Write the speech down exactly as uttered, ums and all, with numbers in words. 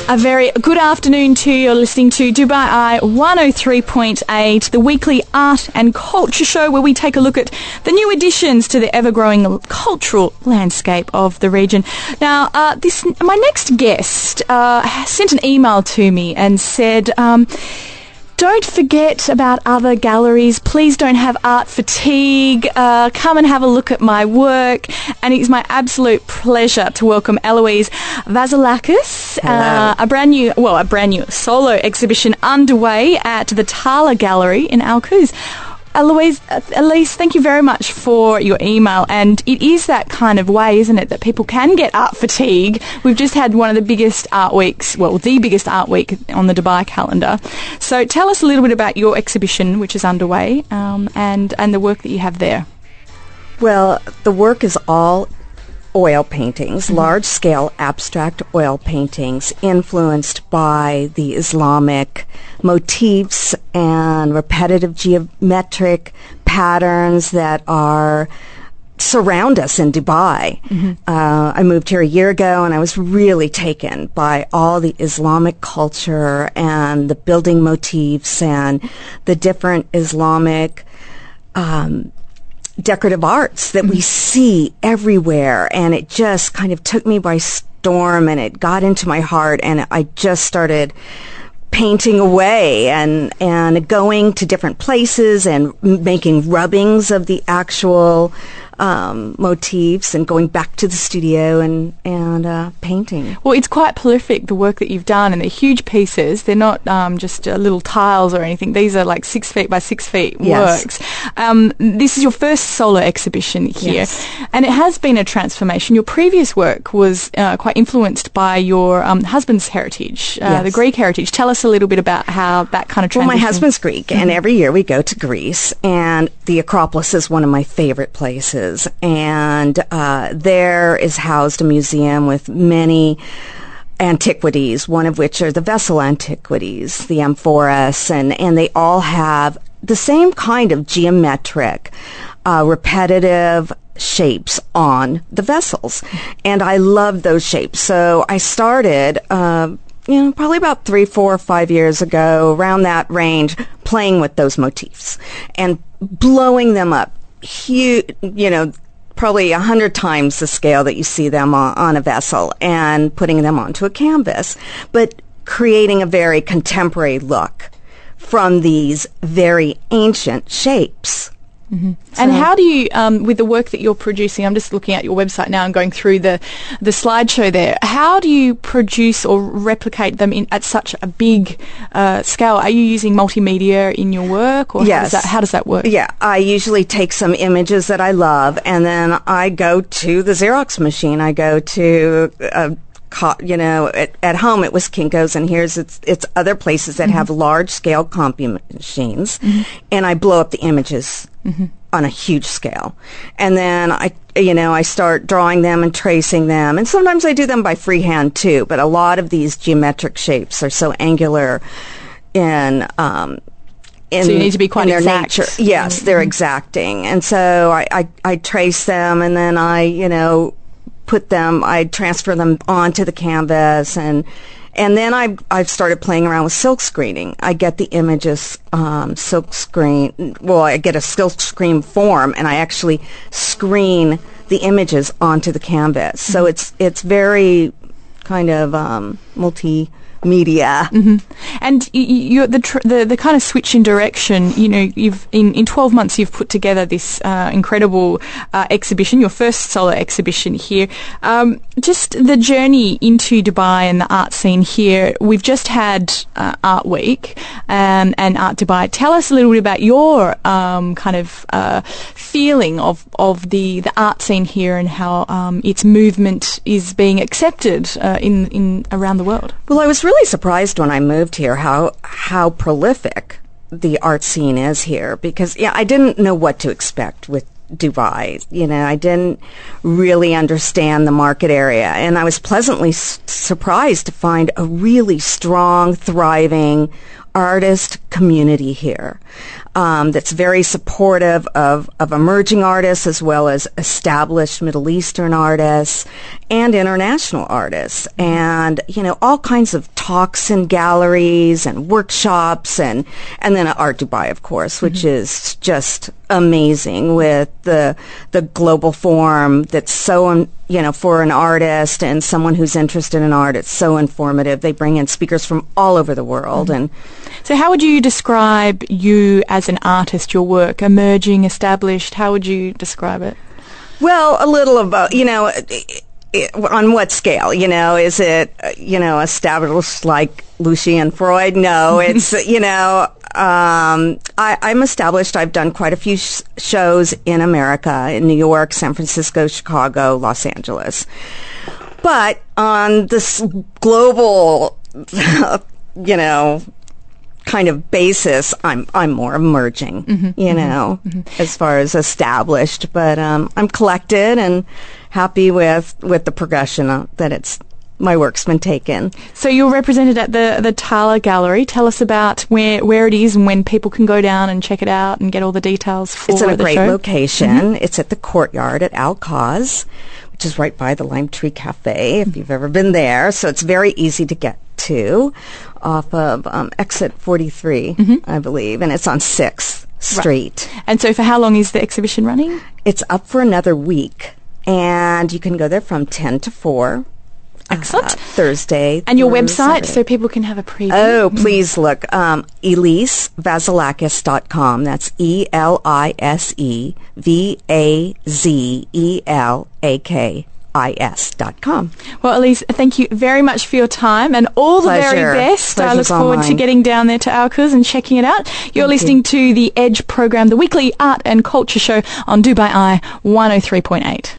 A very good afternoon to you. You're listening to Dubai Eye one oh three point eight, the weekly art and culture show where we take a look at the new additions to the ever-growing cultural landscape of the region. Now, uh, this my next guest uh, sent an email to me and said, um, don't forget about other galleries. Please don't have art fatigue. Uh, come and have a look at my work. And it's my absolute pleasure to welcome Eloise Vasilakis, uh, a brand new, well, a brand new solo exhibition underway at the Tala Gallery in Al Quoz. Eloise, uh, Elise, thank you very much for your email. And it is that kind of way, isn't it, that people can get art fatigue. We've just had one of the biggest art weeks, well, the biggest art week on the Dubai calendar. So tell us a little bit about your exhibition, which is underway, um, and, and the work that you have there. Well, the work is all oil paintings, mm-hmm. large-scale abstract oil paintings influenced by the Islamic motifs and repetitive geometric patterns that are surround us in Dubai. Mm-hmm. Uh, I moved here a year ago, and I was really taken by all the Islamic culture and the building motifs and the different Islamic um decorative arts that mm-hmm. we see everywhere, and it just kind of took me by storm, and it got into my heart, and I just started painting away and and going to different places and m- making rubbings of the actual um, motifs and going back to the studio and and uh, painting. Well, it's quite prolific, the work that you've done, and they're huge pieces. They're not um, just uh, little tiles or anything. These are like six feet by six feet yes. works. Um, this is your first solo exhibition here, yes. and it has been a transformation. Your previous work was uh, quite influenced by your um, husband's heritage, uh, yes. the Greek heritage. Tell us a little bit about how that kind of transition. Well, my husband's Greek, mm-hmm. and every year we go to Greece, and the Acropolis is one of my favorite places. And uh, there is housed a museum with many antiquities, one of which are the vessel antiquities, the amphoras, and, and they all have the same kind of geometric, uh, repetitive shapes on the vessels. And I love those shapes. So I started, uh, you know, probably about three, four, five years ago, around that range, playing with those motifs and blowing them up. Huge, you know, probably a hundred times the scale that you see them on, on a vessel, and putting them onto a canvas, but creating a very contemporary look from these very ancient shapes. Mm-hmm. So and how do you, um, with the work that you're producing, I'm just looking at your website now and going through the, the slideshow there, how do you produce or replicate them in, at such a big uh, scale? Are you using multimedia in your work, or yes. how, does that, how does that work? Yeah, I usually take some images that I love, and then I go to the Xerox machine. I go to... Uh, you know, at, at home it was Kinko's, and here's it's, it's other places that mm-hmm. have large-scale copy machines, mm-hmm. and I blow up the images mm-hmm. on a huge scale. And then I, you know, I start drawing them and tracing them, and sometimes I do them by freehand too, but a lot of these geometric shapes are so angular in... Um, In, so you need to be quite in their exact. nature. Yes, mm-hmm. they're exacting. And so I, I, I trace them, and then I, you know, put them, I transfer them onto the canvas, and and then I've, I've started playing around with silk screening. I get the images um, silk screen, well, I get a silk screen form, and I actually screen the images onto the canvas. Mm-hmm. So it's it's very kind of um, multi media. Mm-hmm. And you, you the, tr- the the kind of switch in direction, you know, you've in, in twelve months you've put together this uh, incredible uh, exhibition, your first solo exhibition here. Um, just the journey into Dubai and the art scene here. We've just had uh, Art Week um, and Art Dubai. Tell us a little bit about your um, kind of uh, feeling of, of the, the art scene here, and how um, its movement is being accepted uh, in, in around the world. Well, I was really surprised when I moved here how how prolific the art scene is here, because yeah, I didn't know what to expect with Dubai. You know, I didn't really understand the market area, and I was pleasantly s- surprised to find a really strong, thriving artist community here um, that's very supportive of, of emerging artists as well as established Middle Eastern artists, and international artists, and you know, all kinds of talks in galleries and workshops, and and then Art Dubai, of course, which mm-hmm. is just amazing with the the global forum that's so you know for an artist and someone who's interested in art. It's so informative. They bring in speakers from all over the world. Mm-hmm. And so, how would you describe you as an artist? Your work, emerging, established. How would you describe it? Well, a little of both. You know. It, It, on what scale? You know, is it, uh, you know, established like Lucian Freud? No, it's, you know, um, I, I'm established. I've done quite a few sh- shows in America, in New York, San Francisco, Chicago, Los Angeles. But on this global, you know, kind of basis, I'm I'm more emerging, mm-hmm, you know, mm-hmm, mm-hmm. as far as established. But um, I'm collected and happy with, with the progression uh, that it's my work's been taken. So you're represented at the the Tala Gallery. Tell us about where where it is and when people can go down and check it out and get all the details for the show. It's at a great location. Mm-hmm. It's at the Courtyard at Al Quoz, which is right by the Lime Tree Cafe, if you've ever been there. So it's very easy to get to, off of um, exit forty-three, mm-hmm. I believe, and it's on sixth Street. Right. And so for how long is the exhibition running? It's up for another week, and you can go there from ten to four. Excellent. Uh, Thursday. And your website, Saturday. So people can have a preview. Oh, please look. Um, Elise Vazilakis dot com. That's E L I S E V A Z E L A K I S dot com. Well, Elise, thank you very much for your time and all the Pleasure. very best. Pleasure's I look forward to getting down there to Al Quoz and checking it out. You're thank listening you. to the Edge program, the weekly art and culture show on Dubai Eye one oh three point eight.